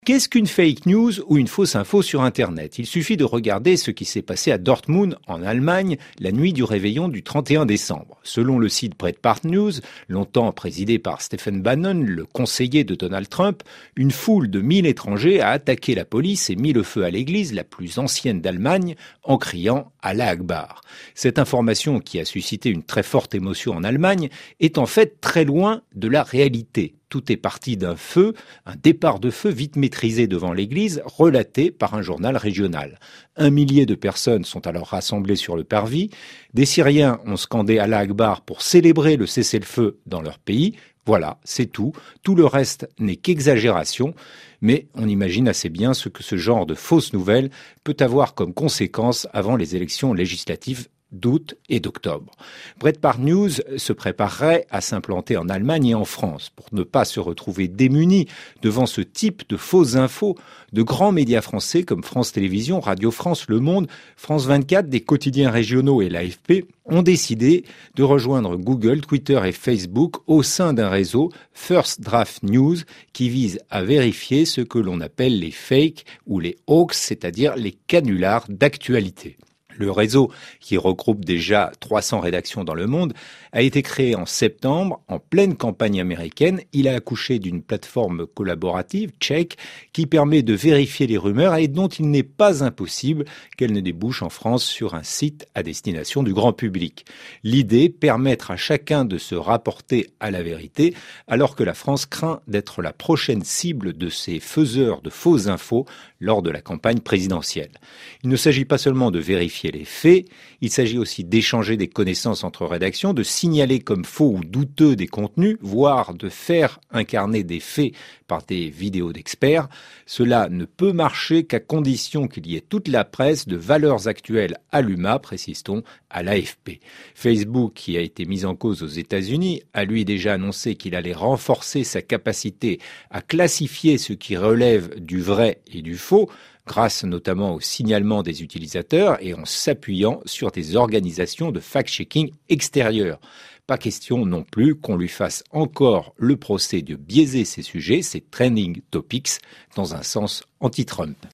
Qu'est-ce qu'une fake news ou une fausse info sur Internet? Il suffit de regarder ce qui s'est passé à Dortmund, en Allemagne, la nuit du réveillon du 31 décembre. Selon le site Breitbart News, longtemps présidé par Stephen Bannon, le conseiller de Donald Trump, une foule de 1000 étrangers a attaqué la police et mis le feu à l'église la plus ancienne d'Allemagne en criant « Allah Akbar ». Cette information, qui a suscité une très forte émotion en Allemagne, est en fait très loin de la réalité. Tout est parti d'un feu, un départ de feu vite maîtrisé devant l'église, relaté par un journal régional. 1 millier de personnes sont alors rassemblées sur le parvis. Des Syriens ont scandé Allah Akbar pour célébrer le cessez-le-feu dans leur pays. Voilà, c'est tout. Tout le reste n'est qu'exagération. Mais on imagine assez bien ce que ce genre de fausses nouvelles peut avoir comme conséquence avant les élections législatives d'août et d'octobre. Breitbart News se préparerait à s'implanter en Allemagne et en France. Pour ne pas se retrouver démunis devant ce type de fausses infos, de grands médias français comme France Télévisions, Radio France, Le Monde, France 24, des quotidiens régionaux et l'AFP ont décidé de rejoindre Google, Twitter et Facebook au sein d'un réseau First Draft News qui vise à vérifier ce que l'on appelle les fakes ou les hoax, c'est-à-dire les canulars d'actualité. Le réseau, qui regroupe déjà 300 rédactions dans le monde, a été créé en septembre, en pleine campagne américaine. Il a accouché d'une plateforme collaborative, Check, qui permet de vérifier les rumeurs et dont il n'est pas impossible qu'elles ne débouchent en France sur un site à destination du grand public. L'idée, permettre à chacun de se rapporter à la vérité, alors que la France craint d'être la prochaine cible de ces faiseurs de fausses infos lors de la campagne présidentielle. Il ne s'agit pas seulement de vérifier les faits, il s'agit aussi d'échanger des connaissances entre rédactions, de signaler comme faux ou douteux des contenus, voire de faire incarner des faits par des vidéos d'experts. Cela ne peut marcher qu'à condition qu'il y ait toute la presse de valeurs actuelles à l'UMA, précise-t-on, à l'AFP. Facebook, qui a été mis en cause aux États-Unis, a lui déjà annoncé qu'il allait renforcer sa capacité à classifier ce qui relève du vrai et du faux, grâce notamment au signalement des utilisateurs et en s'appuyant sur des organisations de fact-checking extérieures. Pas question non plus qu'on lui fasse encore le procès de biaiser ces sujets, ces trending topics, dans un sens anti-Trump.